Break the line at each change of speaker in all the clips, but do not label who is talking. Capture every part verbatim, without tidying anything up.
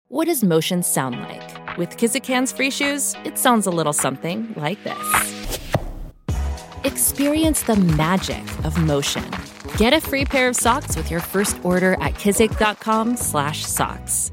What does motion sound like? With Kizikans free shoes, it sounds a little something like this. Experience the magic of motion. Get a free pair of socks with your first order at kizik.com slash socks.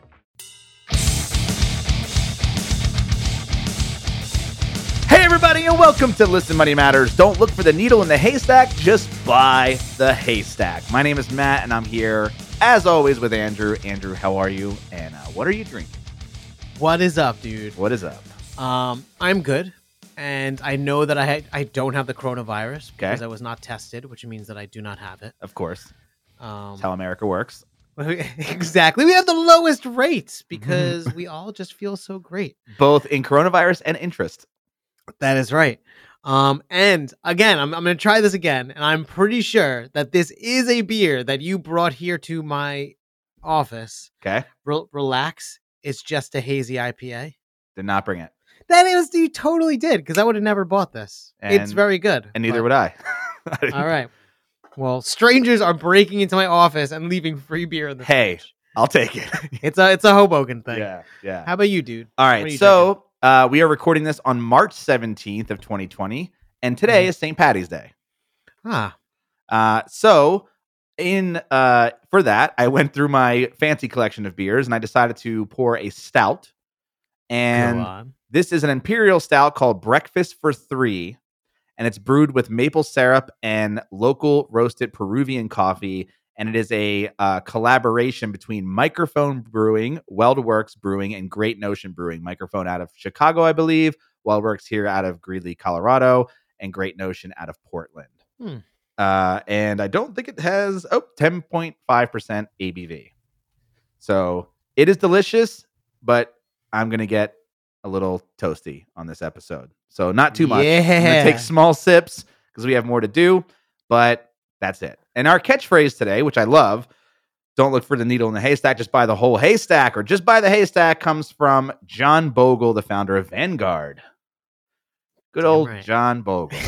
Hey everybody, and welcome to Listen Money Matters. Don't look for the needle in the haystack, just buy the haystack. My name is Matt, and I'm here, as always, with Andrew. Andrew, how are you? And uh, what are you drinking?
What is up, dude?
What is up?
Um, I'm good, and I know that I ha- I don't have the coronavirus because
Okay.
I was not tested, which means that I do not have it.
Of course.
Um,
That's how America works.
exactly. We have the lowest rates because we all just feel so great.
Both in coronavirus and interest.
That is right. Um, and again, I'm I'm gonna try this again, and I'm pretty sure that this is a beer that you brought here to my office.
Okay?
Re- relax. It's just a hazy I P A.
Did not bring it.
That is, you totally did, because I would have never bought this. it's
And-
very good.
And neither
but-
would I.
All right. Well, strangers are breaking into my office and leaving free beer in the
Hey,
fridge.
I'll take it.
It's a it's a Hoboken thing.
yeah, yeah.
How about you, dude?
All
What
right,
are you
so uh, we are recording this on March seventeenth of twenty twenty, and today
Mhm.
is Saint Patty's Day.
Ah,
Uh, so in uh, for that, I went through my fancy collection of beers and I decided to pour a stout.
go
And
on.
this is an imperial stout called Breakfast for Three, and it's brewed with maple syrup and local roasted Peruvian coffee. And it is a uh, collaboration between Microphone Brewing, WeldWorks Brewing, and Great Notion Brewing. Microphone out of Chicago, I believe. WeldWorks here out of Greeley, Colorado, and Great Notion out of Portland.
Hmm.
Uh, and I don't think it has oh ten point five percent A B V. So it is delicious, but I'm gonna get a little toasty on this episode. So not too much. I'm gonna
Yeah.
take small sips because we have more to do, but that's it. And our catchphrase today, which I love, don't look for the needle in the haystack, just buy the whole haystack, or just buy the haystack, comes from John Bogle, the founder of Vanguard. Good
Damn
old
right.
John Bogle.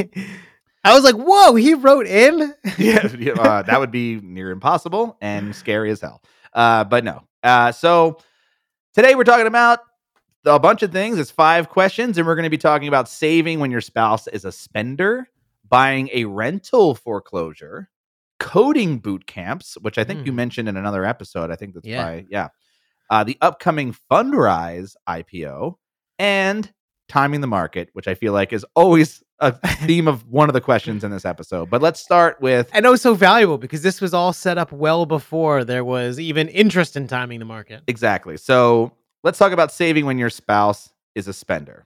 I was like, whoa, he wrote in?
yeah, yeah, uh, that would be near impossible and scary as hell. Uh, but no. Uh, so today we're talking about a bunch of things. It's five questions, and we're going to be talking about saving when your spouse is a spender, buying a rental foreclosure, coding boot camps, which I think you
Mm.
mentioned in another episode. I think that's
Yeah.
by, yeah. Uh, the upcoming Fundrise I P O, and timing the market, which I feel like is always a theme of one of the questions in this episode. But let's start with
I know it's so valuable because this was all set up well before there was even interest in timing the market.
exactly. So let's talk about saving when your spouse is a spender.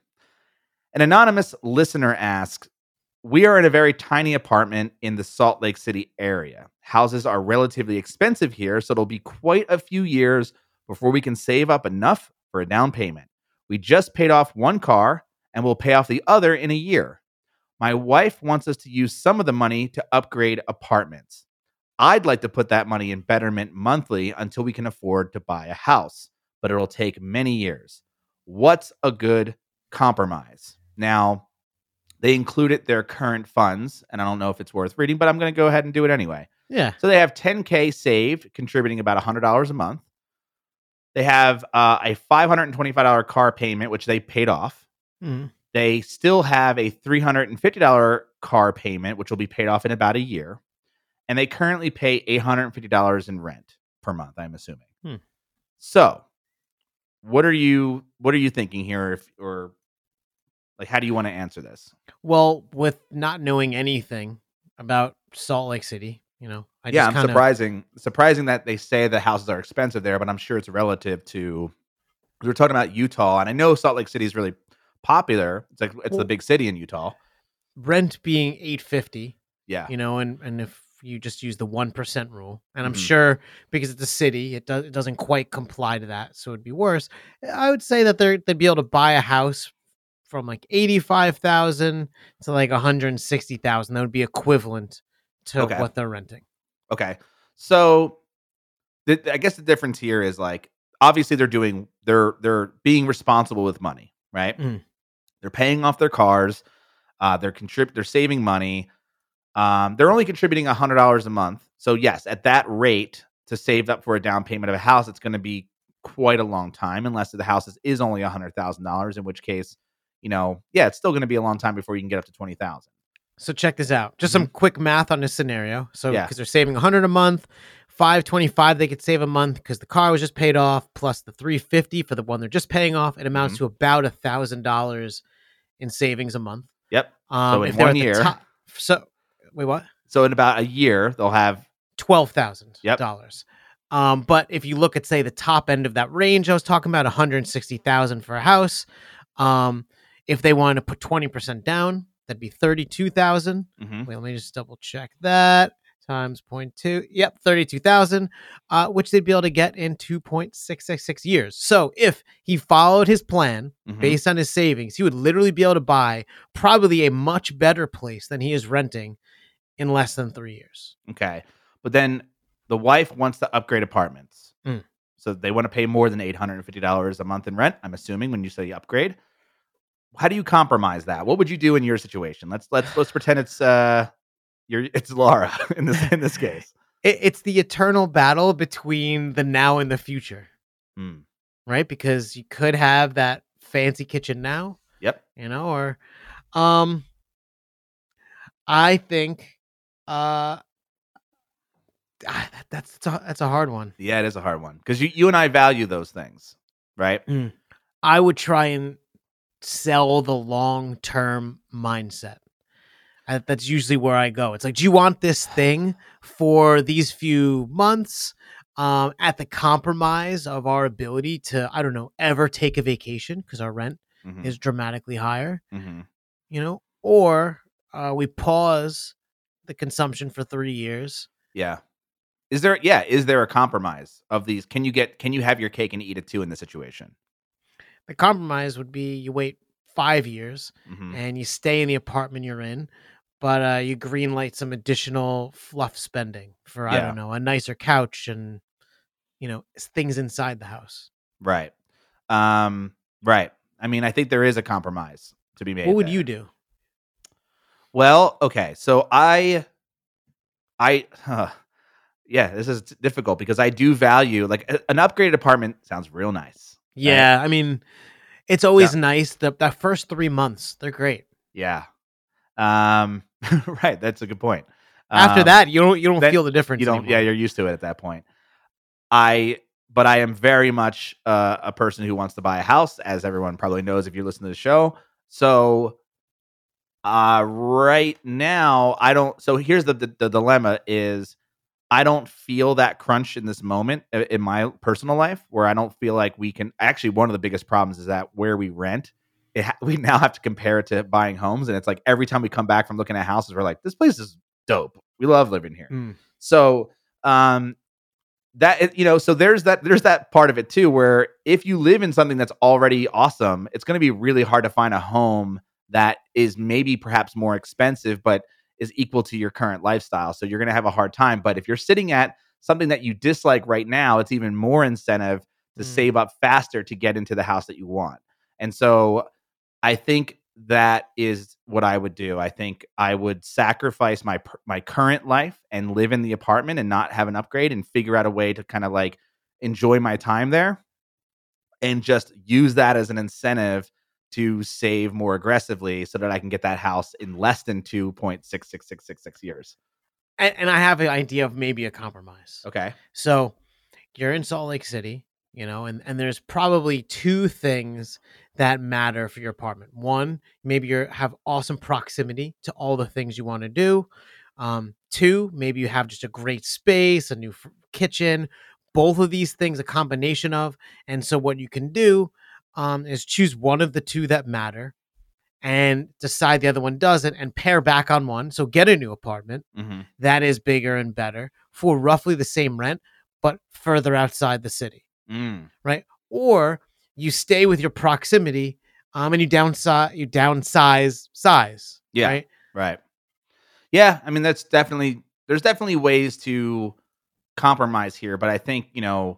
An anonymous listener asks, we are in a very tiny apartment in the Salt Lake City area. Houses are relatively expensive here, so it'll be quite a few years before we can save up enough for a down payment. We just paid off one car and we'll pay off the other in a year. My wife wants us to use some of the money to upgrade apartments. I'd like to put that money in Betterment monthly until we can afford to buy a house, but it'll take many years. What's a good compromise? Now, they included their current funds, and I don't know if it's worth reading, but I'm going to go ahead and do it anyway.
Yeah.
So they have ten K saved, contributing about one hundred dollars a month. They have uh, a five hundred twenty-five dollars car payment, which they paid off.
Mm.
They still have a three hundred fifty dollars car payment, which will be paid off in about a year. And they currently pay eight hundred fifty dollars in rent per month, I'm assuming.
Hmm.
So what are you what are you thinking here? If, or like, how do you want to answer this?
Well, with not knowing anything about Salt Lake City, you know, I
yeah,
just
I'm
kinda,
surprising surprising that they say the houses are expensive there, but I'm sure it's relative to. We were talking about Utah, and I know Salt Lake City is really popular. It's like it's
Well-
the big city in Utah.
rent being eight fifty,
Yeah,
you know, and and if you just use the one percent rule, and I'm
Mhm.
sure because it's a city, it does it doesn't quite comply to that, so it'd be worse. I would say that they're they'd be able to buy a house from like eighty five thousand to like one hundred sixty thousand. That would be equivalent to
Okay.
what they're renting.
Okay. So the, I guess the difference here is like obviously they're doing they're they're being responsible with money, right?
Mm.
They're paying off their cars, uh, they're contrib- they're saving money. Um, they're only contributing a hundred dollars a month. So yes, at that rate to save up for a down payment of a house, it's going to be quite a long time, unless the house is, is only a hundred thousand dollars. In which case, you know, yeah, it's still going to be a long time before you can get up to twenty thousand.
So check this out. Just
Mhm.
some quick math on this scenario. So
Yeah.
because they're saving one hundred a month, five twenty-five they could save a month because the car was just paid off, plus the three fifty for the one they're just paying off. It amounts
Mhm.
to about a thousand dollars in savings a month.
Yep.
Um,
So in
if they're
one
at the
year-
top- so wait, what?
So in about a year, they'll have
Twelve thousand
Yep.
dollars. Um, but if you look at say the top end of that range, I was talking about one hundred sixty thousand for a house. Um, if they wanted to put twenty percent down, that'd be thirty-two thousand.
mhm.
Wait, let me just double check that. Times zero point two. Yep, thirty-two thousand, uh, which they'd be able to get in two point six six six years. So if he followed his plan
Mhm.
based on his savings, he would literally be able to buy probably a much better place than he is renting in less than three years.
Okay. But then the wife wants to upgrade apartments.
Mm.
So they want to pay more than eight hundred fifty dollars a month in rent, I'm assuming, when you say upgrade. How do you compromise that? What would you do in your situation? Let's let's let's pretend it's uh you're it's Laura in this in this case.
It, it's the eternal battle between the now and the future,
Hmm.
right? Because you could have that fancy kitchen now,
Yep.
you know, or um I think uh ah, that, that's that's a, that's a hard one.
Yeah, it is a hard one. Because you, you and I value those things, right?
I would try and sell the long-term mindset. Uh, that's usually where I go. It's like, do you want this thing for these few months um, at the compromise of our ability to, I don't know, ever take a vacation because our rent
Mhm.
is dramatically higher,
Mhm.
you know, or uh, we pause the consumption for three years.
Yeah. Is there yeah, is there a compromise of these? Can you get can you have your cake and eat it too in this situation?
The compromise would be you wait five years
Mhm.
and you stay in the apartment you're in, but uh, you greenlight some additional fluff spending for, I
Yeah.
don't know, a nicer couch and, you know, s- things inside the house.
Right. Um, right. I mean, I think there is a compromise to be made.
What would
there.
you do?
Well, okay. So I, I, huh, yeah, this is difficult because I do value like a- an upgraded apartment sounds real nice. right?
Yeah, I mean, it's always nice. The that first three months, they're great.
Yeah. Um, right. That's a good point.
After
Um,
that, you don't you don't
then
feel the difference.
you don't,
anymore.
yeah, you're used to it at that point. I, but I am very much uh, a person who wants to buy a house, as everyone probably knows if you listen to the show. So, uh, right now, I don't. So here's the, the the dilemma: is I don't feel that crunch in this moment i- in my personal life, where I don't feel like we can. Actually, one of the biggest problems is that where we rent, it ha- we now have to compare it to buying homes, and it's like every time we come back from looking at houses, we're like, this place is dope. We love living here.
Mm.
So, um, that it- you know, so there's that there's that part of it too, where if you live in something that's already awesome, it's going to be really hard to find a home that is maybe perhaps more expensive, but is equal to your current lifestyle. So you're going to have a hard time. But if you're sitting at something that you dislike right now, it's even more incentive to
Mm.
save up faster to get into the house that you want. And so I think that is what I would do. I think I would sacrifice my per- my current life and live in the apartment and not have an upgrade and figure out a way to kind of like enjoy my time there and just use that as an incentive to save more aggressively so that I can get that house in less than two point six six six six six years.
And, and I have an idea of maybe a compromise.
Okay.
So you're in Salt Lake City, you know, and, and there's probably two things that matter for your apartment. One, maybe you have awesome proximity to all the things you want to do. Um, two, maybe you have just a great space, a new f- kitchen, both of these things, a combination of. And so what you can do um, is choose one of the two that matter and decide the other one doesn't and pare back on one. So get a new apartment
Mm-hmm.
that is bigger and better for roughly the same rent, but further outside the city,
Mm.
right? Or you stay with your proximity, um, and you downsize, you downsize size,
Yeah.
right?
Right. Yeah. I mean, that's definitely, there's definitely ways to compromise here, but I think, you know,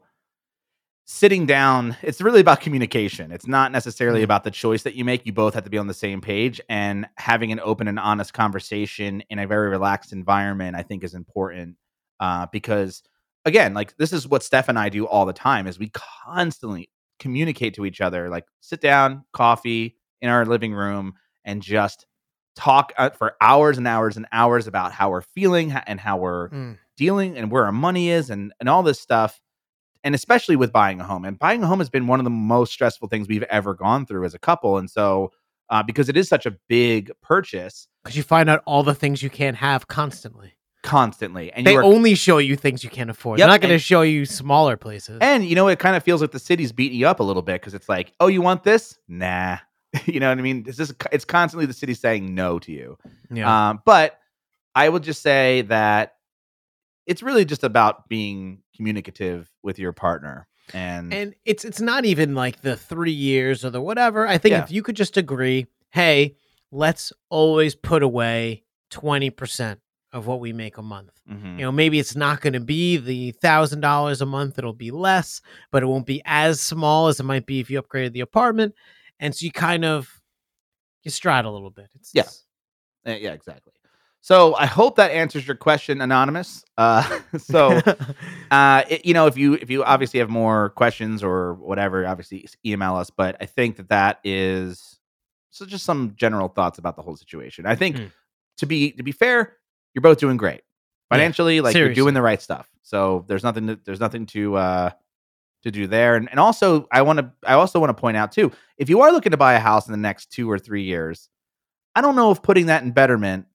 sitting down, it's really about communication. It's not necessarily
Mhm.
about the choice that you make. You both have to be on the same page, and having an open and honest conversation in a very relaxed environment, I think, is important uh, because again, like this is what Steph and I do all the time is we constantly communicate to each other, like sit down, coffee in our living room and just talk uh, for hours and hours and hours about how we're feeling ha- and how we're
Mm.
dealing and where our money is and, and all this stuff. And especially with buying a home, and buying a home has been one of the most stressful things we've ever gone through as a couple. And so, uh, because it is such a big purchase,
Because you find out all the things you can't have constantly.
constantly, and
They
you are,
only show you things you can't afford.
Yep,
They're not going to
and-
show you smaller places.
and you know, it kind of feels like the city's beating you up a little bit because it's like, oh, you want this? Nah, you know what I mean? It's just it's constantly the city saying no to you.
yeah.
Um, but I would just say that it's really just about being communicative with your partner. And,
And it's it's not even like the three years or the whatever. I think
Yeah.
if you could just agree, hey, let's always put away twenty percent of what we make a month.
Mhm.
You know, maybe it's not going to be the thousand dollars a month. It'll be less, but it won't be as small as it might be if you upgraded the apartment. And so you kind of you stride a little bit. It's
Yeah. Uh, yeah, exactly. So I hope that answers your question, Anonymous. Uh, so, uh, it, you know, if you if you obviously have more questions or whatever, obviously s- email us. But I think that that is so just some general thoughts about the whole situation. I think
Mm.
to be to be fair, you're both doing great financially. Like you're
seriously.
doing the right stuff. So there's nothing to, there's nothing to uh, to do there. And and also I want to I also want to point out too, if you are looking to buy a house in the next two or three years, I don't know if putting that in Betterment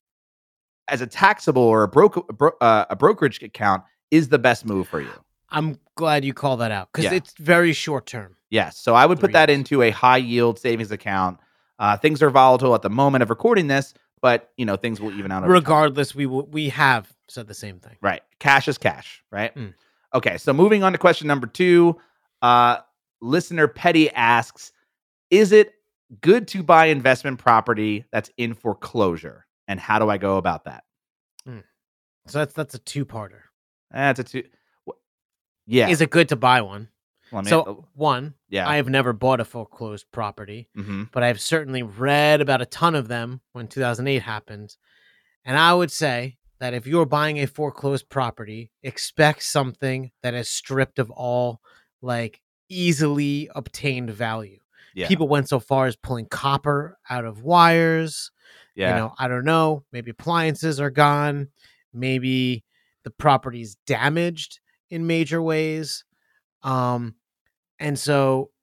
as a taxable or a broker bro- uh, a brokerage account is the best move for you.
I'm glad you call that out because
Yeah.
it's very short term.
Yes, so I would put
Three
that
years.
into a high yield savings account. Uh, things are volatile at the moment of recording this, but you know things will even out. Over time.
Regardless, we will, we have said the same thing.
Right? Cash is cash, right?
Mm.
Okay, so moving on to question number two. Uh, listener Petty asks, "Is it good to buy investment property that's in foreclosure, and how do I go about that?"
So that's that's a two parter.
That's a two. wh- Yeah.
Is it good to buy one?
Well, I mean,
So one,
yeah.
I have never bought a foreclosed property,
hmm
but I've certainly read about a ton of them when two thousand eight happened. And I would say that if you're buying a foreclosed property, expect something that is stripped of all like easily obtained value.
Yeah.
People went so far as pulling copper out of wires.
yeah.
You know, I don't know. Maybe appliances are gone. Maybe the property's damaged in major ways. Um, and so,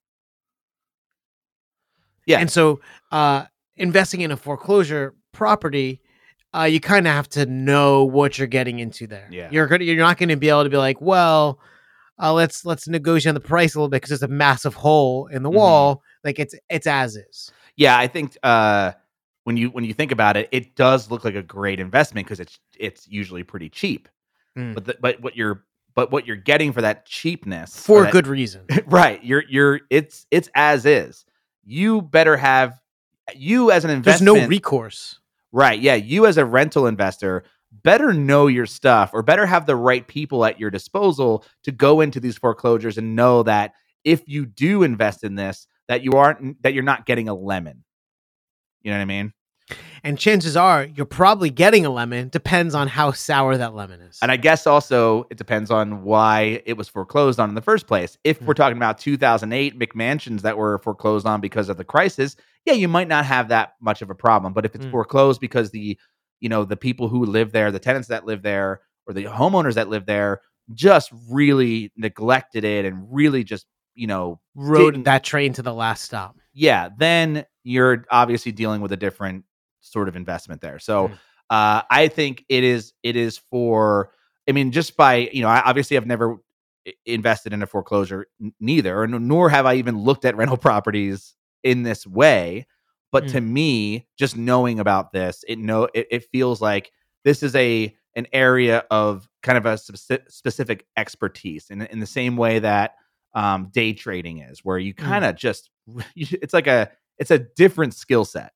Yeah.
and so, uh, investing in a foreclosure property, uh, you kind of have to know what you're getting into there.
Yeah.
You're gonna, you're not going to be able to be like, well, uh, let's let's negotiate on the price a little bit because there's a massive hole in the
Mhm.
wall. Like it's it's as is.
Yeah, I think uh, when you when you think about it, it does look like a great investment because it's it's usually pretty cheap.
Mm.
But the, but what you're but what you're getting for that cheapness
For
or
a
that-
good reason.
right? You're you're it's it's as is. You better have you as an
There's
investment.
no recourse.
Right. Yeah. You as a rental investor better know your stuff or better have the right people at your disposal to go into these foreclosures and know that if you do invest in this, that you aren't, that you're not getting a lemon. You know what I mean?
And chances are you're probably getting a lemon. Depends on how sour that lemon is.
And I guess also it depends on why it was foreclosed on in the first place. If we're talking about two thousand eight McMansions that were foreclosed on because of the crisis, yeah, you might not have that much of a problem. But if it's
Mm.
foreclosed because the, you know, the people who live there, the tenants that live there, or the homeowners that live there, just really neglected it and really just, you know,
Rode
didn't-
that train to the last stop.
yeah, then you're obviously dealing with a different sort of investment there. So
Mm.
uh, I think it is it is for. I mean, just by you know, I obviously I've never i- invested in a foreclosure, n- neither, and nor have I even looked at rental properties in this way. But to me, just knowing about this, it know it, it feels like this is a an area of kind of a speci- specific expertise in in the same way that um, day trading is, where you kind of just it's like a it's a different skill set.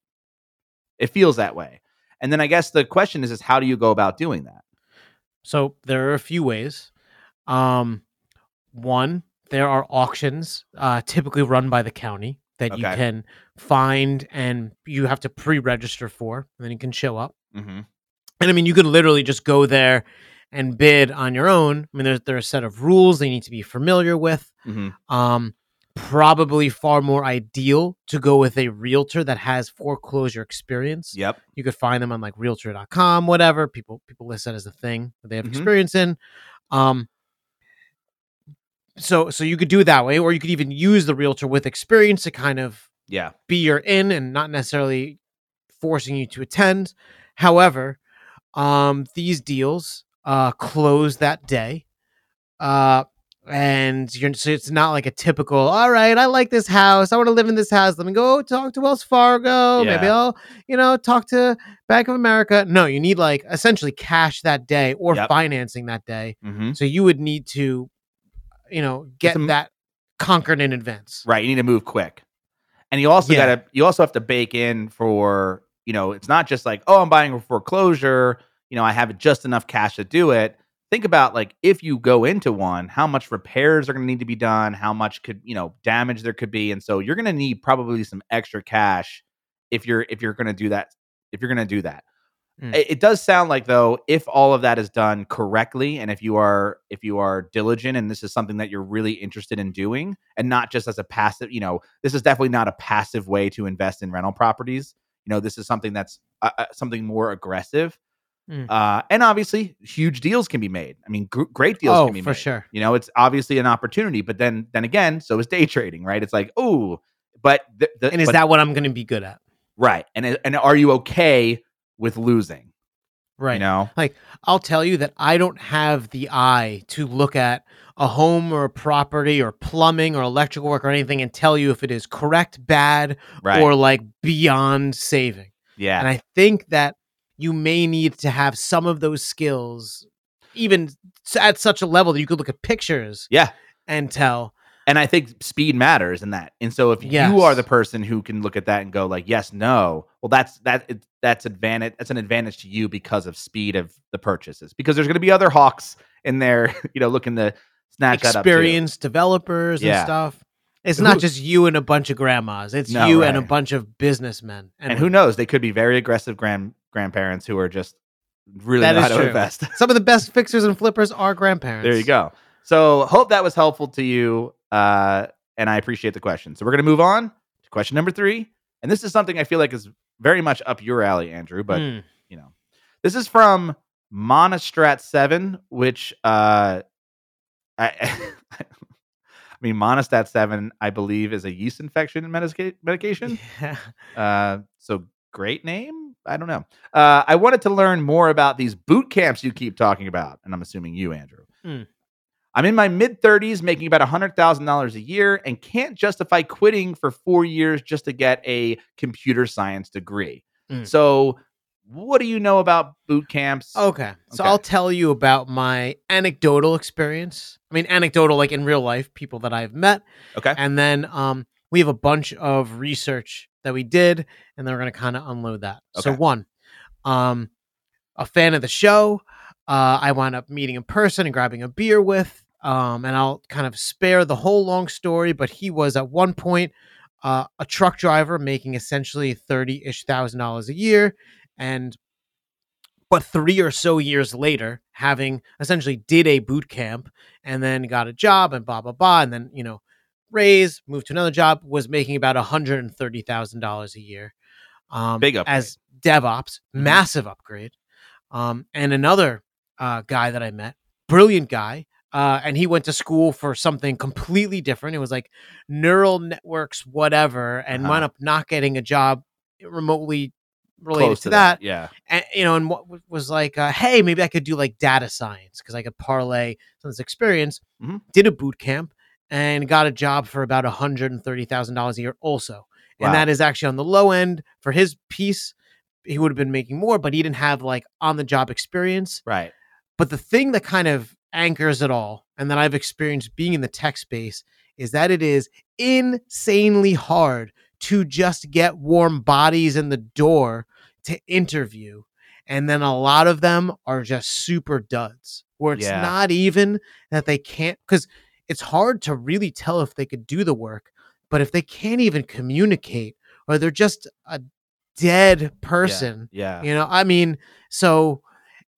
It feels that way. And then I guess the question is, is how do you go about doing that?
So there are a few ways. Um, one, there are auctions uh, typically run by the county that you
Okay.
can find and you have to pre-register for, and then you can show up.
Mm-hmm.
And I mean, you can literally just go there and bid on your own. I mean, there's there are a set of rules that you need to be familiar with.
hmm
Um, probably far more ideal to go with a realtor that has foreclosure experience.
Yep.
You could find them on like realtor dot com, whatever. People people list that as a thing that they have
Mhm.
experience in. Um, so so you could do it that way, or you could even use the realtor with experience to kind of
Yeah.
be your in and not necessarily forcing you to attend. However, um, these deals uh close that day. Uh and you're so it's not like a typical, all right, I like this house. I want to live in this house. Let me go talk to Wells Fargo. Maybe
Yeah.
I'll, you know, talk to Bank of America. No, you need like essentially cash that day or
Yep.
financing that day.
hmm
So you would need to, you know, get
some-
that conquered in advance.
Right. You need to move quick. And you also
Yeah.
gotta you also have to bake in for, you know, it's not just like, oh, I'm buying a foreclosure, you know, I have just enough cash to do it. Think about like if you go into one, how much repairs are gonna need to be done, how much could, you know, damage there could be. And so you're gonna need probably some extra cash if you're if you're gonna do that, if you're gonna do that.
Mm.
It, it does sound like though, if all of that is done correctly, and if you are if you are diligent, and this is something that you're really interested in doing, and not just as a passive, you know, this is definitely not a passive way to invest in rental properties. You know, this is something that's uh, uh, something more aggressive.
Mm.
Uh, and obviously, huge deals can be made. I mean, gr- great deals
Oh,
can be
for
made.
sure.
You know, it's obviously an opportunity, but then then again, so is day trading, right? It's like, oh, but the, the,
And is
but-
that what I'm going to be good at?
right? And it- and are you okay with losing?
Right.
You know,
Like, I'll tell you that I don't have the eye to look at a home or a property or plumbing or electrical work or anything and tell you if it is correct, bad,
right?
or like beyond saving.
yeah,
And I think that you may need to have some of those skills, even s- at such a level that you could look at pictures
yeah.
and tell.
And I think speed matters in that. And so if
Yes.
you are the person who can look at that and go like, yes, no, well, that's that it- that's advantage. That's an advantage to you because of speed of the purchases. Because there's going to be other hawks in there, you know, looking to snatch that up too.
Experienced developers
Yeah.
and stuff. It's
Who-
not just you and a bunch of grandmas. It's
No,
you and a
right.
bunch of businessmen.
And who knows? They could be very aggressive grand grandparents who are just really
That
know how
is
to
true.
invest.
Some of the best fixers and flippers are grandparents.
There you go. So hope that was helpful to you. Uh, and I appreciate the question. So we're going to move on to question number three. And this is something I feel like is very much up your alley, Andrew. But,
Mm.
you know, this is from Monostrat seven, which uh, I, I mean, Monostat seven, I believe, is a yeast infection medica- medication.
Yeah.
Uh, so great name. I don't know. Uh, I wanted to learn more about these boot camps you keep talking about. And I'm assuming you, Andrew.
Mm.
I'm in my mid thirties, making about one hundred thousand dollars a year, and can't justify quitting for four years just to get a computer science degree.
Mm.
So, what do you know about boot camps?
Okay. So
Okay.
I'll tell you about my anecdotal experience. I mean, anecdotal, like in real life, people that I've met.
Okay.
And then um, we have a bunch of research that we did, and then we're going to kind of unload that. So,
Okay.
one, um, a fan of the show. Uh, I wound up meeting in person and grabbing a beer with. Um, and I'll kind of spare the whole long story, but he was at one point uh, a truck driver making essentially thirty-ish thousand dollars a year. And but three or so years later, having essentially did a boot camp and then got a job and blah, blah, blah. And then, you know, raised, moved to another job, was making about one hundred thirty thousand dollars a year. Um,
Big upgrade.
as DevOps,
Mhm.
massive upgrade. Um, and another uh, guy that I met, brilliant guy. Uh, and he went to school for something completely different. It was like neural networks, whatever, and
Uh-huh.
wound up not getting a job remotely related
Close
to, that.
Yeah.
And, you know, and what w- was like, uh, hey, maybe I could do like data science because I could parlay some of this experience.
Mhm.
Did a boot camp and got a job for about one hundred thirty thousand dollars a year also. And
Wow.
that is actually on the low end for his piece. He would have been making more, but he didn't have like on the job experience.
Right.
But the thing that kind of anchors it all, and that I've experienced being in the tech space, is that it is insanely hard to just get warm bodies in the door to interview. And then a lot of them are just super duds, where it's
Yeah.
not even that they can't, because it's hard to really tell if they could do the work. But if they can't even communicate, or they're just a dead person,
Yeah.
you know, I mean, so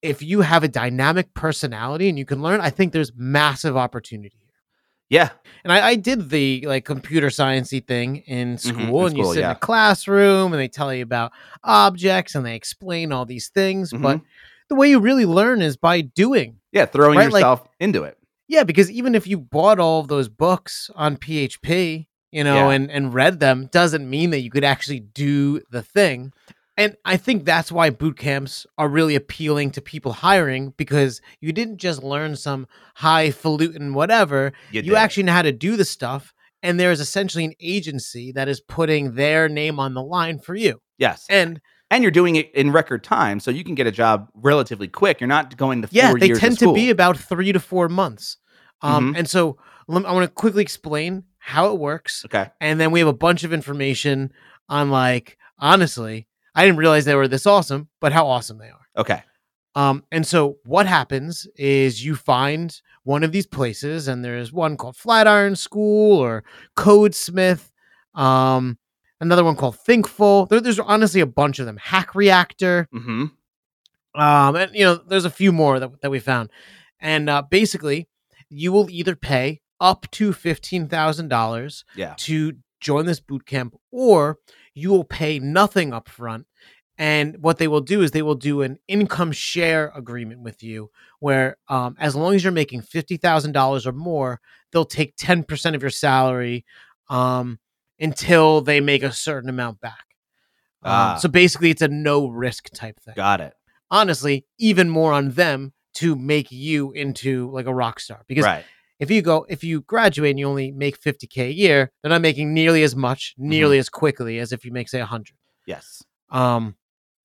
if you have a dynamic personality and you can learn, I think there's massive opportunity here.
Yeah.
And I, I did the like computer sciencey thing in school,
Mhm, in
and you
school,
sit
yeah.
in a classroom and they tell you about objects and they explain all these things. But
Mhm.
the way you really learn is by doing.
Yeah, throwing
Right, like-
yourself into it.
Yeah, because even if you bought all of those books on P H P, you know,
Yeah.
and, and read them, doesn't mean that you could actually do the thing. And I think that's why boot camps are really appealing to people hiring, because you didn't just learn some highfalutin whatever.
You
You
did.
actually know how to do the stuff. And there is essentially an agency that is putting their name on the line for you.
Yes.
And
And you're doing it in record time, so you can get a job relatively quick. You're not going to four
yeah, they
years
tend
of
to
school.
be about three to four months. Um,
Mhm.
And so lem- I want to quickly explain how it works.
Okay.
And then we have a bunch of information on, like, honestly, I didn't realize they were this awesome, but how awesome they are.
Okay.
Um, and so what happens is you find one of these places, and there's one called Flatiron School or Codesmith, um, another one called Thinkful. There, there's honestly a bunch of them. Hack Reactor.
Mhm.
Um, and you know, there's a few more that, that we found. And uh, basically, you will either pay up to fifteen thousand dollars
Yeah.
to join this boot camp, or you will pay nothing up front. And what they will do is they will do an income share agreement with you, where um, as long as you're making fifty thousand dollars or more, they'll take ten percent of your salary um, until they make a certain amount back. Um,
Ah.
So basically, it's a no risk type thing.
Got it.
Honestly, even more on them to make you into like a rock star. Because
Right.
if you go, if you graduate and you only make fifty K a year, they're not making nearly as much, nearly as quickly as if you make, say, one hundred.
Yes.
Um,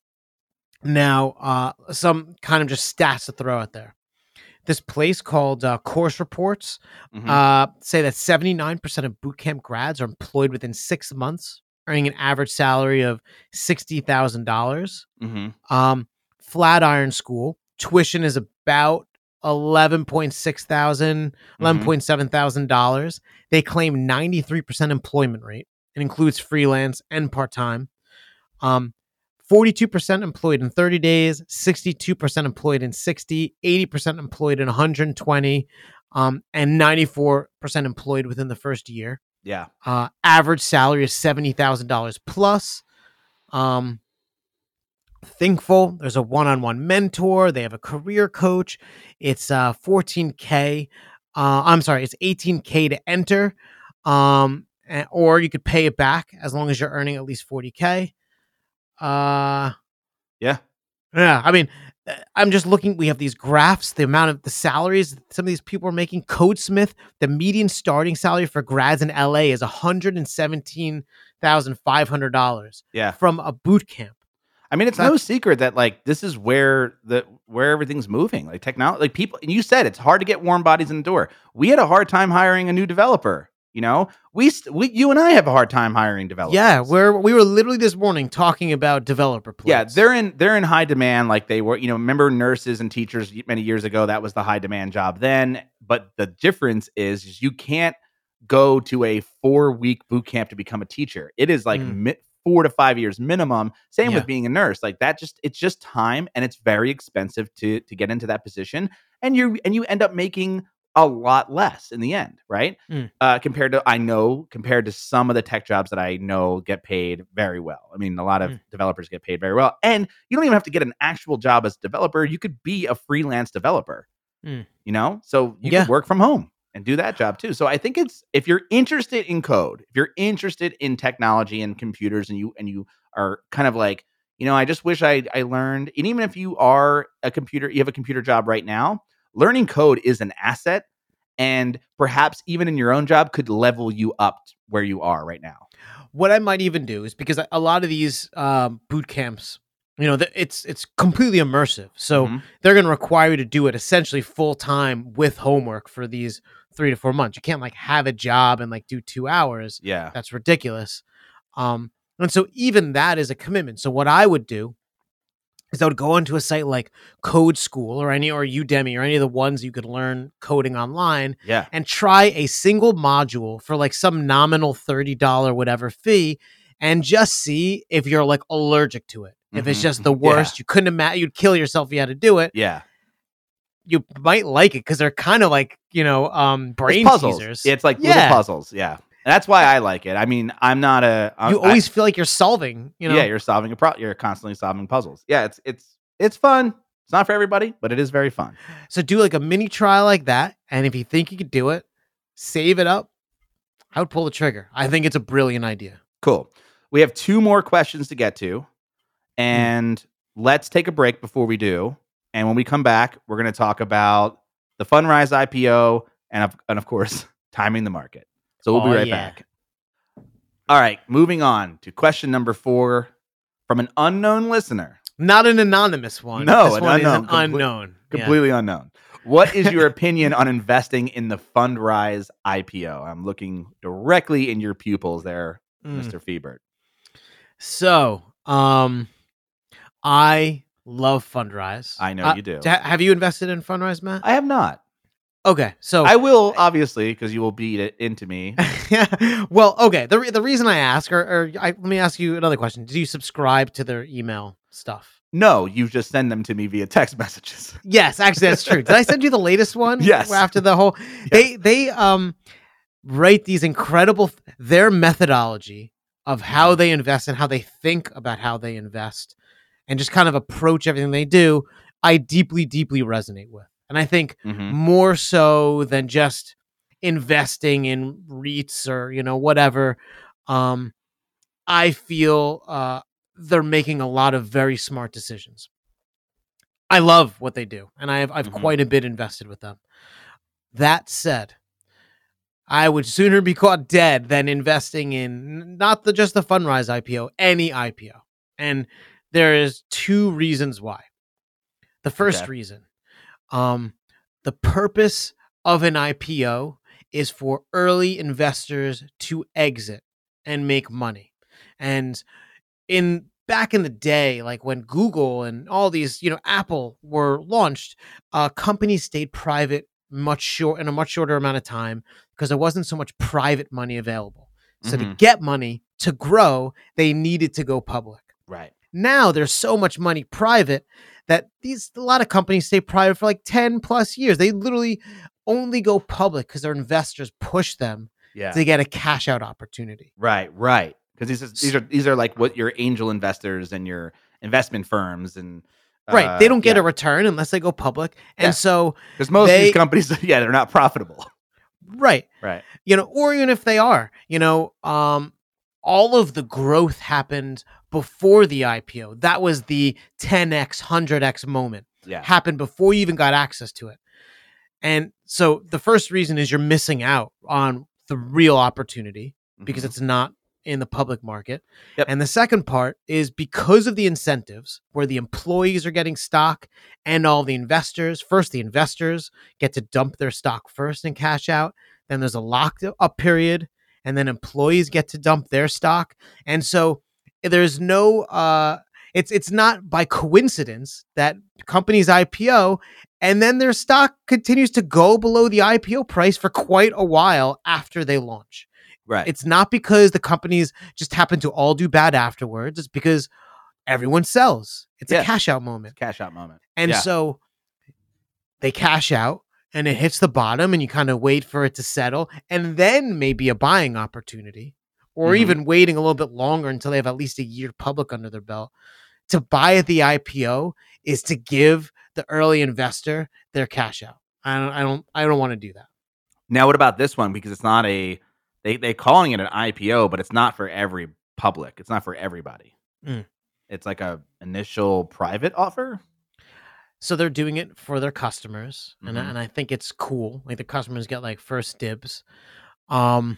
now, uh, some kind of just stats to throw out there. This place called uh, Course Reports
Mhm.
uh, say that seventy-nine percent of bootcamp grads are employed within six months, earning an average salary of sixty thousand dollars.
Mhm.
Um, Flatiron School tuition is about eleven point six thousand, eleven point seven thousand dollars. They claim ninety-three percent employment rate. It includes freelance and part time. Um, forty-two percent employed in thirty days, sixty-two percent employed in sixty, eighty percent employed in one hundred twenty, um, and ninety-four percent employed within the first year.
Yeah.
Uh, average salary is seventy thousand dollars plus. Um, Thinkful, there's a one-on-one mentor. They have a career coach. It's uh, fourteen K. Uh, I'm sorry, it's eighteen K to enter. Um, and, or you could pay it back as long as you're earning at least forty K. Uh,
Yeah.
yeah, I mean, uh, I'm just looking. We have these graphs, the amount of the salaries some of these people are making. Codesmith, the median starting salary for grads in L A is one hundred seventeen thousand five hundred dollars
Yeah.
from a boot camp.
I mean, it's no secret that like this is where the where everything's moving. Like technology, like people. And you said it's hard to get warm bodies in the door. We had a hard time hiring a new developer. You know, we st- we you and I have a hard time hiring developers.
Yeah, we're we were literally this morning talking about developer plays.
Yeah, they're in they're in high demand. Like they were, you know. Remember nurses and teachers many years ago? That was the high demand job then. But the difference is, is you can't go to a four week boot camp to become a teacher. It is like
Mm.
mi- four to five years minimum. Same
Yeah.
with being a nurse. Like that, just it's just time, and it's very expensive to to get into that position. And you and you end up making a lot less in the end, right?
Mm.
Uh, compared to I know compared to some of the tech jobs that I know get paid very well. I mean, a lot of
Mm.
developers get paid very well, and you don't even have to get an actual job as a developer. You could be a freelance developer,
Mm.
you know, so you
Yeah.
can work from home and do that job too. So I think it's if you're interested in code, if you're interested in technology and computers, and you and you are kind of like, you know, I just wish I I learned. And even if you are a computer, you have a computer job right now. Learning code is an asset, and perhaps even in your own job could level you up where you are right now.
What I might even do is, because a lot of these um, boot camps, you know, th- it's it's completely immersive. So
Mhm.
they're going to require you to do it essentially full time with homework for these three to four months. You can't like have a job and like do two hours.
Yeah.
That's ridiculous. Um, and so even that is a commitment. So what I would do is I would go onto a site like Code School or any or Udemy or any of the ones you could learn coding online,
Yeah.
and try a single module for like some nominal thirty dollars whatever fee, and just see if you're like allergic to it. If it's
Mhm,
just the
mhm, yeah.
worst, you couldn't imagine, you'd kill yourself if you had to do it.
Yeah.
You might like it because they're kind of like, you know, um, brain
It's puzzles.
teasers.
It's like
yeah.
little puzzles. Yeah. And that's why I like it. I mean, I'm not a. I-
You always feel like you're solving, you know?
Yeah, you're solving a pro. You're constantly solving puzzles. Yeah, it's it's it's fun. It's not for everybody, but it is very fun.
So do like a mini trial like that, and if you think you could do it, save it up. I would pull the trigger. I think it's a brilliant idea.
Cool. We have two more questions to get to, and let's take a break before we do. And when we come back, we're going to talk about the Fundrise I P O and of, and of course timing the market. So we'll
Oh,
be right
yeah.
back. All right, moving on to question number four from an unknown listener.
Not an anonymous one.
No,
this
an
one
unknown,
is an
comple-
unknown. Yeah.
Completely unknown. What is your opinion on investing in the Fundrise I P O? I'm looking directly in your pupils there,
Mm.
Mister Fiebert.
So, um, I love Fundrise.
I know
Uh,
you do.
ha- have you invested in Fundrise, Matt?
I have not.
Okay, so
I will, obviously, because you will beat it into me.
well, okay. The re- the reason I ask, or, or I, let me ask you another question: do you subscribe to their email stuff?
No, you just send them to me via text messages.
Yes, actually, that's true. Did I send you the latest one?
Yes.
After the whole, they they um write these incredible their methodology of how they invest and how they think about how they invest, and just kind of approach everything they do. I deeply, deeply resonate with, and I think
Mhm.
more so than just investing in REITs or you know whatever. Um, I feel uh, they're making a lot of very smart decisions. I love what they do, and I have I've
Mhm.
quite a bit invested with them. That said, I would sooner be caught dead than investing in not the just the Fundrise I P O, any I P O. And there is two reasons why. The first
Okay.
reason, um, the purpose of an I P O is for early investors to exit and make money. And in back in the day, like when Google and all these, you know, Apple were launched, uh, companies stayed private much short in a much shorter amount of time because there wasn't so much private money available. So to
Mhm.
get money to grow, they needed to go public.
Right.
Now there's so much money private that these a lot of companies stay private for like ten plus years. They literally only go public because their investors push them
Yeah.
to get a cash out opportunity.
Right. Right. Because these is, these are these are like what your angel investors and your investment firms and
Right. They don't get
yeah.
a return unless they go public. And
Yeah.
so,
Because most of
they-
these companies, yeah, they're not profitable.
right.
Right.
You know, or even if they are, you know, um, all of the growth happened before the I P O. That was the ten x, one hundred x moment.
Yeah.
Happened before you even got access to it. And so the first reason is you're missing out on the real opportunity because
Mhm.
it's not in the public market.
Yep.
And the second part is because of the incentives where the employees are getting stock and all the investors. First, the investors get to dump their stock first and cash out. Then there's a locked up period. And then employees get to dump their stock. And so there's no, uh, it's it's not by coincidence that companies I P O and then their stock continues to go below the I P O price for quite a while after they launch.
Right.
It's not because the companies just happen to all do bad afterwards. It's because everyone sells. It's
Yeah.
a cash out moment.
Cash out moment.
And
Yeah.
so they cash out and it hits the bottom and you kind of wait for it to settle and then maybe a buying opportunity or
Mhm.
even waiting a little bit longer until they have at least a year public under their belt. To buy at the I P O is to give the early investor their cash out. I don't I don't I don't want to do that.
Now, what about this one? Because it's not a they they calling it an I P O, but it's not for every public. It's not for everybody.
Mm.
It's like a initial private offer.
So they're doing it for their customers, and I,
Mhm.
and I think it's cool. Like the customers get like first dibs. Um,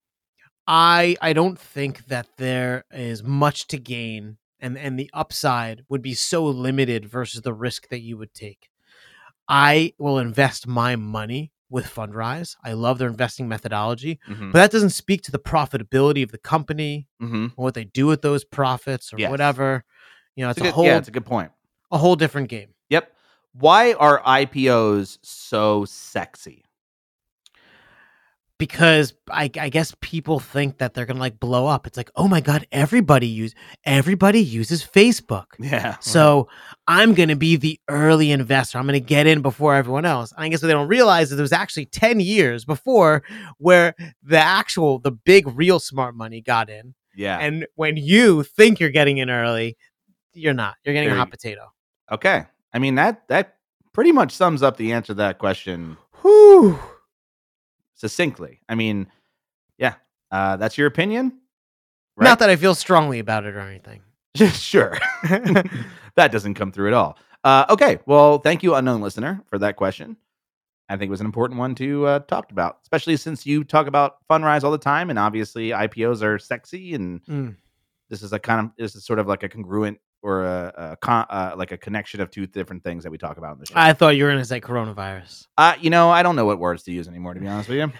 I I don't think that there is much to gain, and and the upside would be so limited versus the risk that you would take. I will invest my money with Fundrise. I love their investing methodology,
Mhm.
but that doesn't speak to the profitability of the company
Mhm.
or what they do with those profits or
Yes.
whatever. You know,
It's
it's
a
a
good,
whole
yeah, it's a good point.
a whole different game.
Yep. Why are I P Os so sexy?
because I, I guess people think that they're gonna like blow up. It's like, oh my god, everybody use everybody uses Facebook.
Yeah.
So I'm gonna be the early investor. I'm gonna get in before everyone else. And I guess what they don't realize is there was actually ten years before where the actual the big real smart money got in.
Yeah.
And when you think you're getting in early, you're not. You're getting
Very-
a hot potato.
Okay. I mean, that that pretty much sums up the answer to that question
Whew.
succinctly. I mean, yeah, uh, that's your opinion?
Not that I feel strongly about it or anything.
Sure. That doesn't come through at all. Uh, okay. Well, thank you, unknown listener, for that question. I think it was an important one to uh, talk about, especially since you talk about Fundrise all the time. And obviously, I P Os are sexy. And
Mm.
this is a kind of, this is sort of like a congruent or a, a con, uh, like a connection of two different things that we talk about in the show.
I thought you were going to say coronavirus.
Uh, you know, I don't know what words to use anymore, to be honest with you.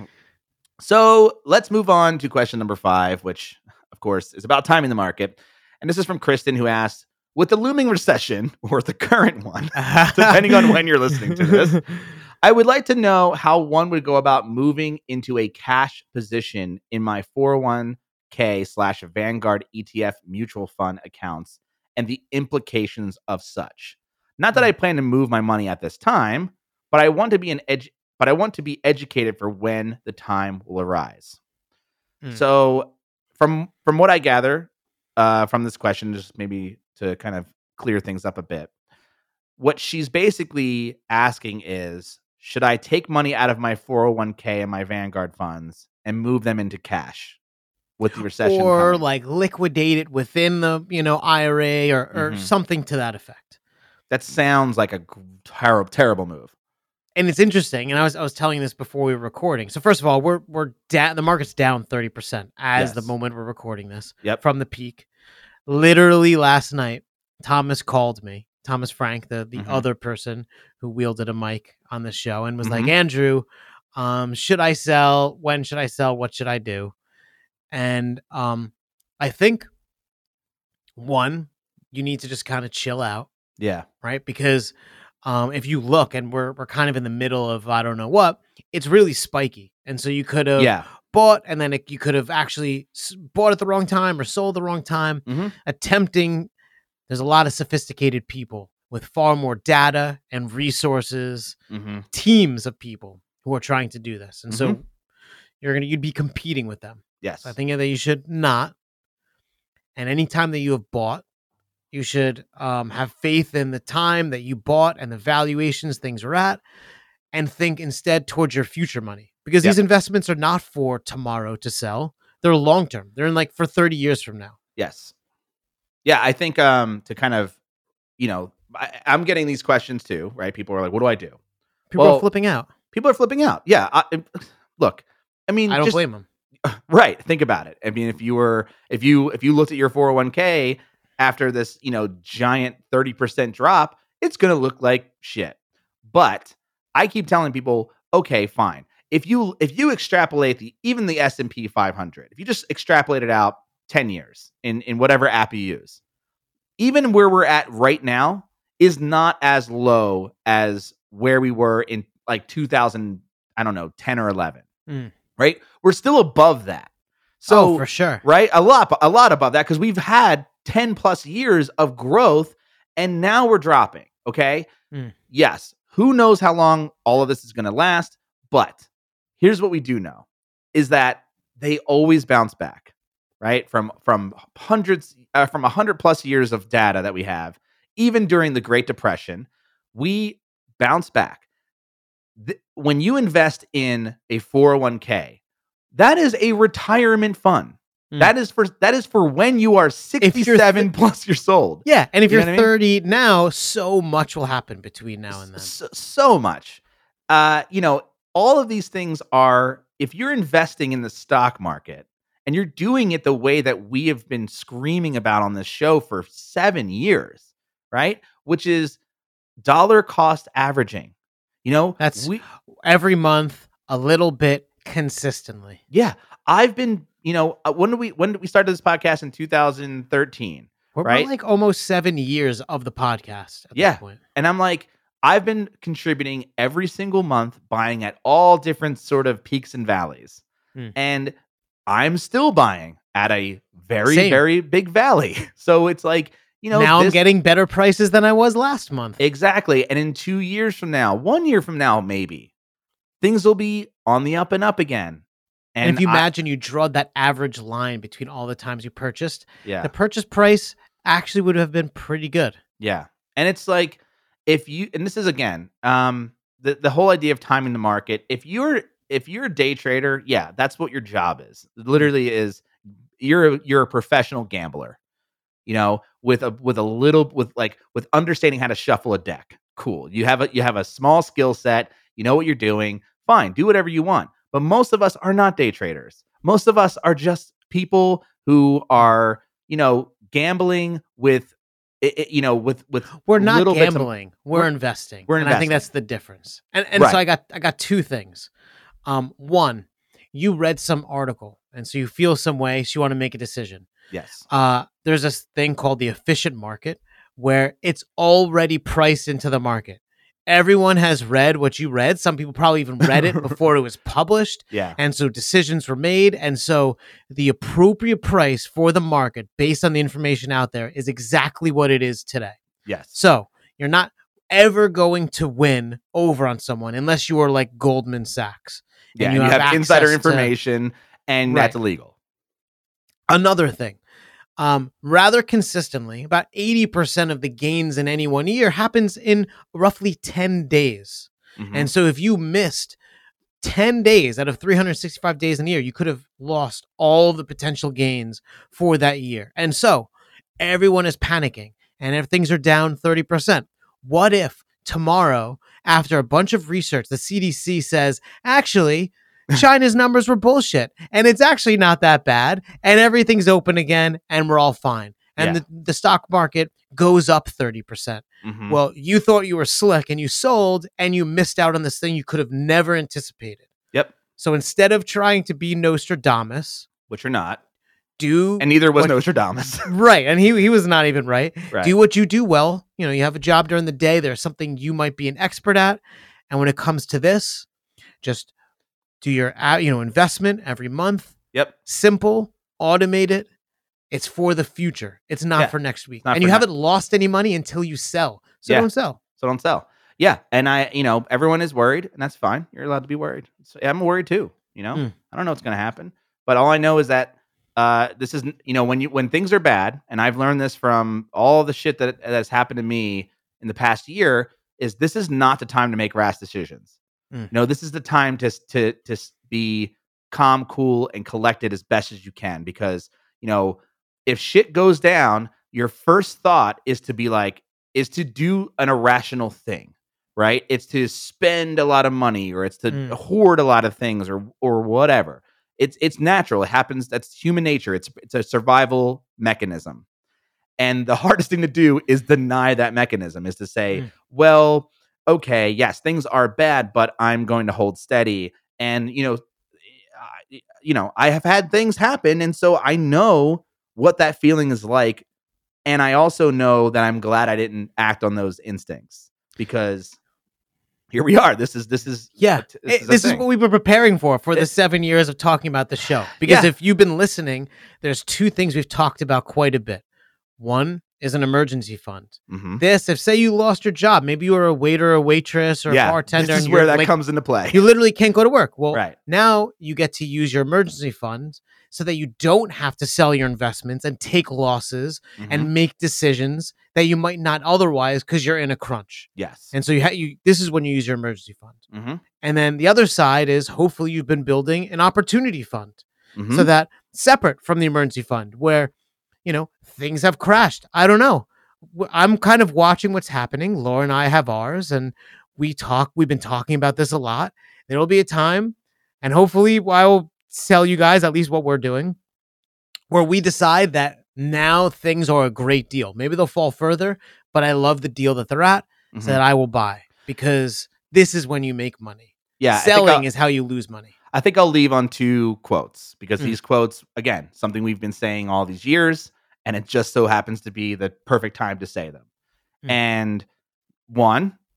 So let's move on to question number five, which, of course, is about timing the market. And this is from Kristen, who asked, with the looming recession, or the current one, depending on when you're listening to this, I would like to know how one would go about moving into a cash position in my four oh one k slash Vanguard E T F mutual fund accounts and the implications of such. Not that I plan to move my money at this time, but I want to be an edge, but I want to be educated for when the time will arise.
Mm.
So, from from what I gather uh, from this question, just maybe to kind of clear things up a bit, what she's basically asking is, should I take money out of my four oh one k and my Vanguard funds and move them into cash with the recession
or
coming?
like liquidate it within the, you know, I R A or, or
Mhm.
something to that effect.
That sounds like a terrible, terrible move.
And it's interesting. And I was I was telling you this before we were recording. So first of all, we're we're down. The market's down thirty percent as the
Yes.
moment we're recording this.
Yep.
From the peak. Literally last night, Thomas called me. Thomas Frank, the the
Mhm.
other person who wielded a mic on the show, and was
Mhm.
like, Andrew, um, should I sell? When should I sell? What should I do? And um, I think one, you need to just kind of chill out,
Yeah.
right? Because um, if you look, and we're we're kind of in the middle of I don't know what, it's really spiky, and so you could have
Yeah.
bought, and then it, you could have actually s- bought at the wrong time or sold the wrong time,
Mhm.
attempting. There's a lot of sophisticated people with far more data and resources,
Mm-hmm.
teams of people who are trying to do this, and so
Mhm.
you're gonna you'd be competing with them.
Yes.
So I think that you should not. And anytime that you have bought, you should um, have faith in the time that you bought and the valuations things are at, and think instead towards your future money, because
Yep.
these investments are not for tomorrow to sell. They're long term. They're in like for thirty years from now.
Yes. Yeah, I think um to kind of, you know, I, I'm getting these questions too, right? People are like, "What do I do?"
People
Well,
are flipping out.
People are flipping out. Yeah. I, look, I mean,
I don't
just,
blame them.
right. Think about it. I mean, if you were, if you, if you looked at your four oh one k after this, you know, giant thirty percent drop, it's going to look like shit. But I keep telling people, okay, fine. If you, if you extrapolate the, even the S and P five hundred, if you just extrapolate it out ten years in, in whatever app you use, even where we're at right now is not as low as where we were in like two thousand, I don't know, ten or eleven.
Mm.
Right? We're still above that. So
Oh, for sure.
right? A lot, a lot above that, because we've had ten plus years of growth and now we're dropping. Okay.
Mm.
Yes. Who knows how long all of this is going to last? But here's what we do know is that they always bounce back, right? From, from hundreds, uh, from a hundred plus years of data that we have, even during the Great Depression, we bounce back. Th- when you invest in a four oh one k, that is a retirement fund.
Mm.
That is for that is for when you are sixty-seven
th-
plus years old.
Yeah. And if
You
you're
know what I mean?
thirty now, so much will happen between now and then.
So, so much. Uh, you know, all of these things are, if you're investing in the stock market and you're doing it the way that we have been screaming about on this show for seven years, right? Which is dollar cost averaging. You know,
That's
we,
every month, a little bit consistently.
yeah, I've been, you know, uh, when did we, when did we start this podcast in two thousand thirteen?
We're
Right?
like almost seven years of the podcast at
Yeah.
this point.
And I'm like, I've been contributing every single month, buying at all different sort of peaks and valleys.
Mm.
And I'm still buying at a very,
Same.
very big valley. So it's like, you know,
now I'm
this-
getting better prices than I was last month.
Exactly. And in two years from now, one year from now, maybe, things will be on the up and up again.
And,
And
if you
I-
imagine you draw that average line between all the times you purchased,
yeah.
the purchase price actually would have been pretty good.
Yeah. And it's like, if you, and this is again, um, the, the whole idea of timing the market, if you're, if you're a day trader, yeah, that's what your job is. It literally is you're, a, you're a professional gambler, you know, with a, with a little, with like, with understanding how to shuffle a deck. Cool. You have a, you have a small skill set. You know what you're doing. Fine. Do whatever you want. But most of us are not day traders. Most of us are just people who are, you know, gambling with, it, it- you know, with with
We're not
little bits of-
gambling. we're,
we're-
investing.
we're
and I think
investing.
that's the difference. And and so
Right.
I got I got two things. Um, one, you read some article, and so you feel some way, so you want to make a decision.
Yes.
Uh, there's this thing called the efficient market where it's already priced into the market. Everyone has read what you read. Some people probably even read it before it was published.
Yeah.
And so decisions were made. And so the appropriate price for the market based on the information out there is exactly what it is today.
Yes.
So you're not ever going to win over on someone unless you are like Goldman Sachs.
Yeah.
and
And
you
you,
have
have, insider
access to-
information, and
Right.
that's illegal.
Another thing, um, rather consistently, about eighty percent of the gains in any one year happens in roughly ten days.
Mhm.
And so if you missed ten days out of three hundred sixty-five days in a year, you could have lost all of the potential gains for that year. And so everyone is panicking and if things are down thirty percent, what if tomorrow, after a bunch of research, the C D C says, actually, China's numbers were bullshit and it's actually not that bad and everything's open again and we're all fine. And
Yeah.
the, the stock market goes up thirty percent.
Mhm.
Well, you thought you were slick and you sold and you missed out on this thing you could have never anticipated.
Yep.
So instead of trying to be Nostradamus,
Which you're not,
do
and neither was
what-
Nostradamus.
right. And he he was not even right.
Right.
Do what you do well. You know, you have a job during the day. There's something you might be an expert at. And when it comes to this, just do your uh, you know investment every month.
Yep.
Simple, automate it. It's for the future. It's not
Yeah,
for next week.
not
And
for
you
now.
haven't lost any money until you sell. So
Yeah.
don't sell.
So don't sell. Yeah. And I, you know, everyone is worried, and that's fine. You're allowed to be worried. So, I'm worried too. You know,
Mm.
I don't know what's going to happen, but all I know is that uh, this is, you know, when you when things are bad, and I've learned this from all the shit that that's happened to me in the past year, is this is not the time to make rash decisions.
Mm.
No, this is the time to to to s- be calm, cool, and collected as best as you can, because you know if shit goes down, your first thought is to be like is to do an irrational thing, right? It's to spend a lot of money, or it's to
Mm.
hoard a lot of things, or or whatever. It's it's natural. It happens. That's human nature. It's it's a survival mechanism. And the hardest thing to do is deny that mechanism, is to say,
Mm.
well, okay, yes, things are bad, but I'm going to hold steady. And, you know, I- you know, I have had things happen, and so I know what that feeling is like. And I also know that I'm glad I didn't act on those instincts, because here we are. This is this is
Yeah.
this,
It-
is,
This
a
is
thing.
what we were preparing for for the
It-
seven years of talking about the show. Because
Yeah.
if you've been listening, there's two things we've talked about quite a bit. One is an emergency fund.
Mhm.
This, if say you lost your job, maybe you were a waiter, a waitress, or
Yeah,
a bartender.
this is
and
where
you're,
that
like,
comes into play.
You literally can't go to work. Well,
Right.
now you get to use your emergency fund so that you don't have to sell your investments and take losses
Mhm.
and make decisions that you might not otherwise because you're in a crunch.
Yes.
And so you, ha- you this is when you use your emergency fund.
Mhm.
And then the other side is hopefully you've been building an opportunity fund
Mhm.
so that separate from the emergency fund where, you know, things have crashed. I don't know. W- I'm kind of watching what's happening. Laura and I have ours and we talk, we've been talking about this a lot. There will be a time, and hopefully I will tell you guys at least what we're doing, where we decide that now things are a great deal. Maybe they'll fall further, but I love the deal that they're at,
Mhm.
so that I will buy, because this is when you make money.
Yeah, I think
Selling
I'll-
is how you lose money.
I think I'll leave on two quotes, because
Mm.
these quotes, again, something we've been saying all these years, and it just so happens to be the perfect time to say them.
Mm.
And one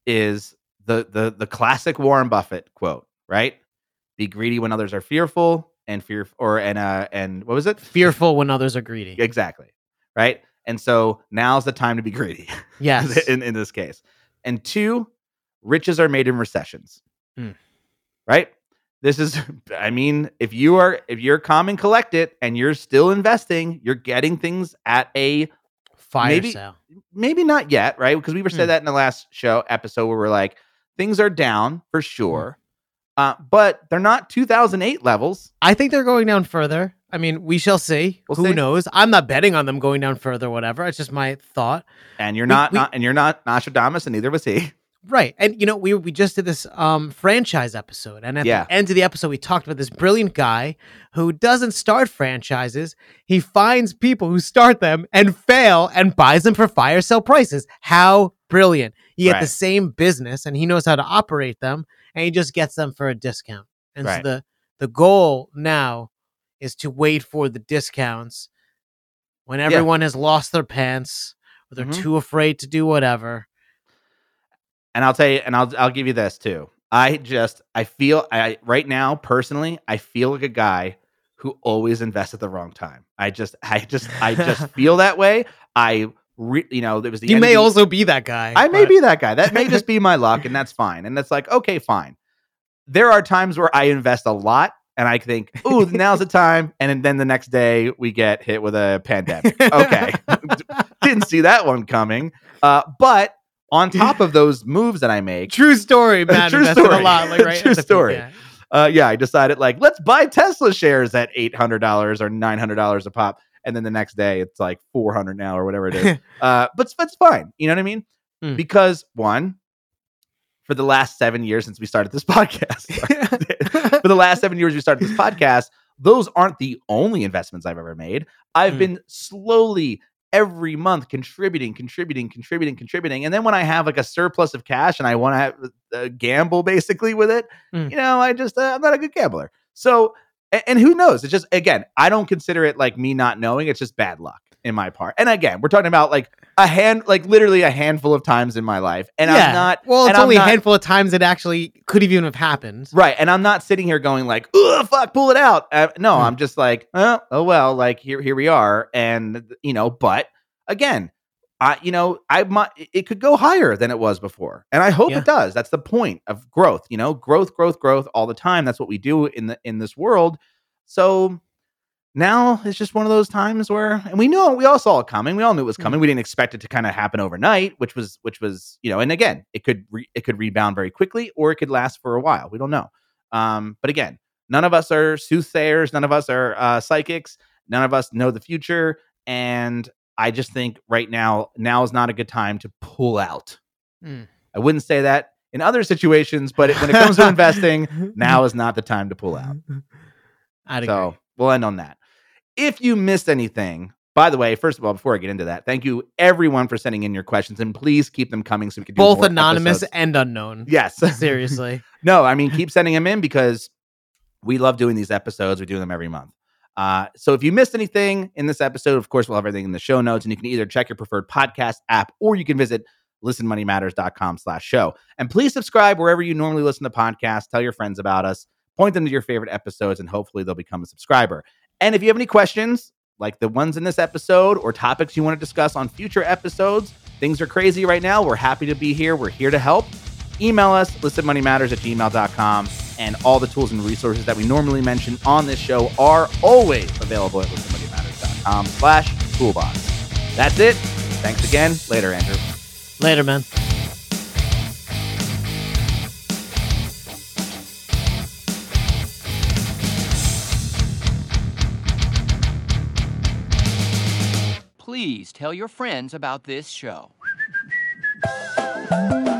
is the the the classic Warren Buffett quote, right? Be greedy when others are fearful, and fear or and uh and what was it?
Fearful when others are greedy.
Exactly. Right. And so now's the time to be greedy.
Yes.
in, in this case. And two, riches are made in recessions.
Mm.
Right. This is, I mean, if you are, if you're calm and collected and you're still investing, you're getting things at a
fire
maybe,
sale.
Maybe not yet. Right. Because we were said
Mm.
that in the last show episode where we're like, things are down for sure. Uh, but they're not two thousand eight levels.
I think they're going down further. I mean, we shall see.
We'll
Who
see.
knows? I'm not betting on them going down further, whatever. It's just my thought.
And you're
We-
not,
we-
not, and you're not Nostradamus, and neither was he.
Right. And, you know, we we just did this um, franchise episode. And at
Yeah.
the end of the episode, we talked about this brilliant guy who doesn't start franchises. He finds people who start them and fail and buys them for fire sale prices. How brilliant. You get
Right.
the same business and he knows how to operate them and he just gets them for a discount. And
Right.
so the, the goal now is to wait for the discounts when everyone has lost their pants or they're
Mhm.
too afraid to do whatever.
And I'll tell you, and I'll I'll give you this too. I just I feel I right now personally I feel like a guy who always invests at the wrong time. I just I just I just feel that way. I re, you know there was the
You
end of
may
the-
also be that guy.
I may
but-
be that guy. That may just be my luck, and that's fine. And that's like okay, fine. There are times where I invest a lot, and I think, "Ooh, now's the time," and then the next day we get hit with a pandemic. Okay, didn't see that one coming. Uh, but on top of those moves that I make,
True story, man.
True
Invested
story.
a lot, like right
True
at the peak,
story.
yeah.
uh, yeah, I decided like let's buy Tesla shares at eight hundred dollars or nine hundred dollars a pop, and then the next day it's like four hundred now or whatever it is. uh, but that's fine. You know what I mean?
Mm.
Because one, for the last seven years since we started this podcast, for the last seven years we started this podcast, those aren't the only investments I've ever made. I've
Mm.
been slowly every month contributing, contributing, contributing, contributing. And then when I have like a surplus of cash and I want to have uh, gamble basically with it,
Mm.
you know, I just, uh, I'm not a good gambler. So, and, and who knows? It's just, again, I don't consider it like me not knowing. It's just bad luck in my part. And again, we're talking about like a hand, like literally a handful of times in my life. And
yeah.
I'm not,
Well, it's
and I'm
only
not-
a handful of times it actually could have even have happened.
right. And I'm not sitting here going like, oh, fuck, pull it out. Uh, no,
Hmm.
I'm just like, oh, oh, well, like here, here we are. And, you know, but again, I, you know, I might, it could go higher than it was before. And I hope
Yeah.
it does. That's the point of growth, you know, growth, growth, growth all the time. That's what we do in the, in this world. So now it's just one of those times where, and we know, we all saw it coming. We all knew it was coming. We didn't expect it to kind of happen overnight, which was, which was, you know, and again, it could, re, it could rebound very quickly or it could last for a while. We don't know. Um, but again, none of us are soothsayers. None of us are uh, psychics. None of us know the future. And I just think right now, now is not a good time to pull out.
Mm.
I wouldn't say that in other situations, but it, when it comes to investing, now is not the time to pull out.
I'd
So
agree.
we'll end on that. If you missed anything, by the way, first of all, before I get into that, thank you everyone for sending in your questions, and please keep them coming so we can do
Both
more
anonymous
episodes.
and unknown.
Yes,
Seriously.
no, I mean keep sending them in because we love doing these episodes. We do them every month. Uh, so if you missed anything in this episode, of course, we'll have everything in the show notes, and you can either check your preferred podcast app or you can visit listen money matters dot com slash show. And please subscribe wherever you normally listen to podcasts. Tell your friends about us. Point them to your favorite episodes, and hopefully they'll become a subscriber. And if you have any questions, like the ones in this episode or topics you want to discuss on future episodes, things are crazy right now. We're happy to be here. We're here to help. Email us, listen money matters at gmail dot com. And all the tools and resources that we normally mention on this show are always available at listen money matters dot com slash toolbox. That's it. Thanks again. Later, Andrew.
Later, man.
Please tell your friends about this show.